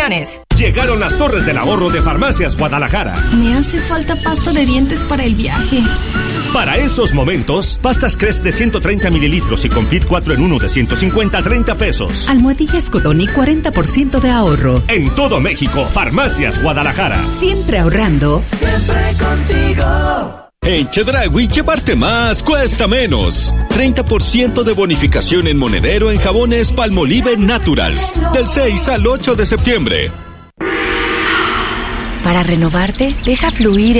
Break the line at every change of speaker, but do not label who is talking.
Restricciones.
Llegaron las torres del ahorro de Farmacias Guadalajara.
Me hace falta pasta de dientes para el viaje.
Para esos momentos, pastas Crest de 130 mililitros y Confit 4 en 1 de 150 a 30 pesos.
Almohadillas Codoni, 40% de ahorro.
En todo México, Farmacias Guadalajara.
Siempre ahorrando.
Siempre contigo.
En Chedraui, llevarte más cuesta menos. 30% de bonificación en monedero en jabones Palmolive Naturals. Del 6 al 8 de septiembre.
Para renovarte, deja fluir